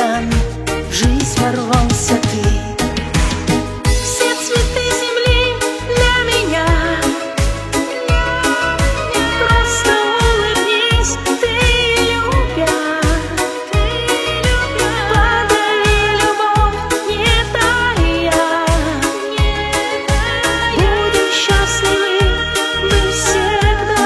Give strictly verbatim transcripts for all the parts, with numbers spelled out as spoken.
ногами в жизнь ворвался ты. Все цветы земли для меня. Просто улыбнись, ты любя. Подари любовь, не тая. Будем счастливы мы всегда.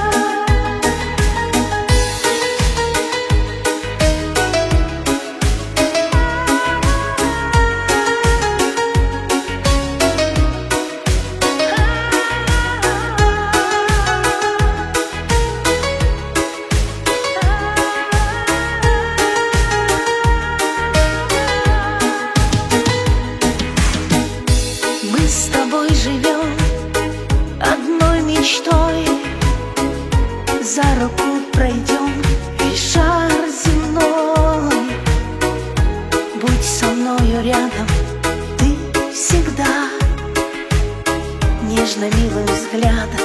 Мы с тобой живем одной мечтой, за руку пройдем весь шар земной. Будь со мною рядом ты всегда, нежно милым взглядом